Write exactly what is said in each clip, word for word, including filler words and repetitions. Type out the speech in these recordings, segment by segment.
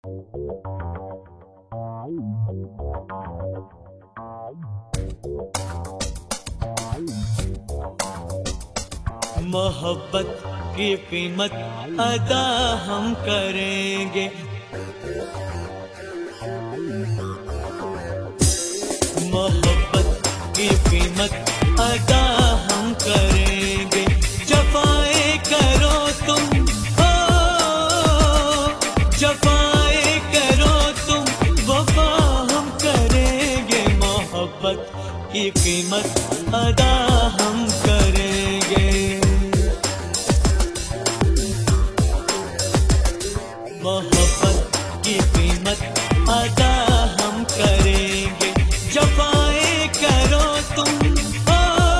मोहब्बत की कीमत अदा हम करेंगे, मोहब्बत की कीमत अदा हम करेंगे। जफाएं करो तुम हो, जफाएं करो तुम, वफा हम करेंगे। मोहब्बत की कीमत अदा हम करेंगे, मोहब्बत की कीमत अदा हम करेंगे। जफाएं करो तुम हो,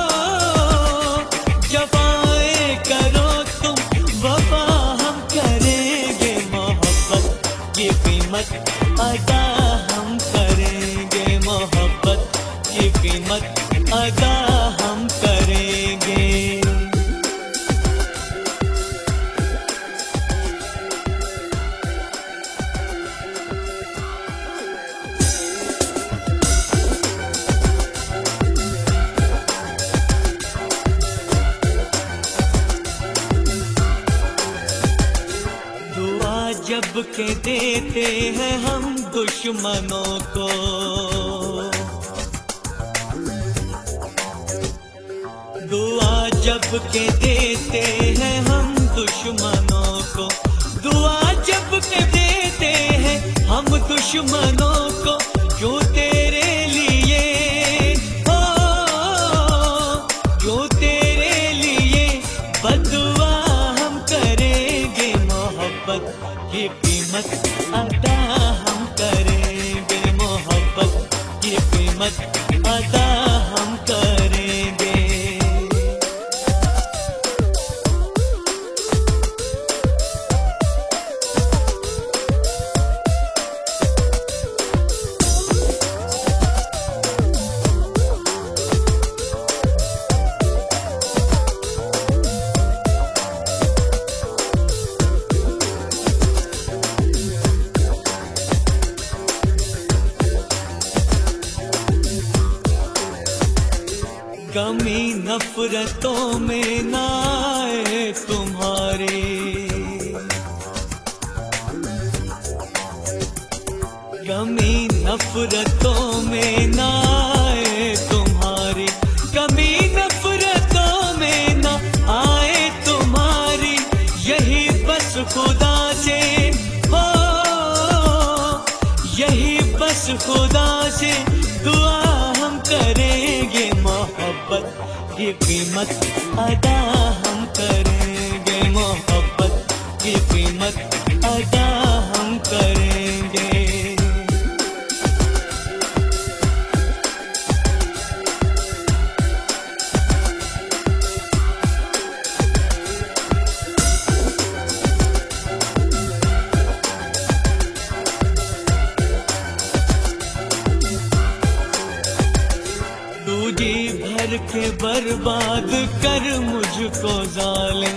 जफाएं करो तुम, वफा हम करेंगे। मोहब्बत की कीमत अदा हम करेंगे, मोहब्बत की कीमत अदा हम करेंगे। जब के देते हैं हम दुश्मनों को, दुआ जब के देते हैं हम दुश्मनों को, दुआ जब के देते हैं हम दुश्मनों को। क्यों तेरे लिए हो, क्यों तेरे लिए बदुआ हम करेंगे। मोहब्बत की कीमत अदा हम करेंगे, मोहब्बत की कीमत अदा हम करेंगे। कमी नफरतों में ना आए तुम्हारे, कमी नफरतों में ना आए तुम्हारी, कमी नफरतों में ना आए तुम्हारी। यही बस खुदा से हो, यही बस खुदा से दुआ हम करेंगे। मोहब्बत की कीमत अदा हम करेंगे, मोहब्बत की कीमत अदा हम करेंगे। जी भर के बर्बाद कर मुझको जालिम,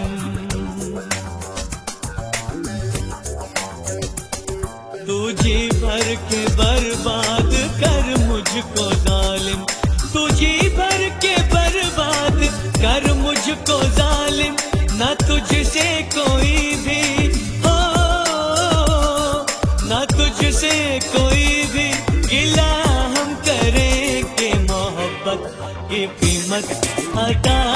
तू जी भर के बर्बाद कर मुझको जालिम, तू जी भर के बर्बाद कर मुझको जालिम। न तुझसे कोई भी हो, न तुझसे कोई भी गिला हम करेंगे। मोहब्बत की कीमत अदा